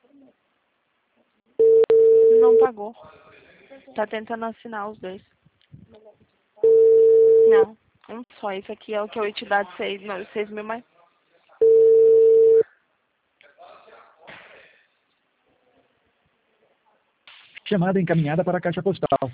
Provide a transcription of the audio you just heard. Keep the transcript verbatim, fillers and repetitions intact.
Não pagou. Tá tentando assinar os dois. Não, um só. Esse aqui é o que eu ia te dar de seis, não, seis mil mais. Chamada encaminhada para a caixa postal.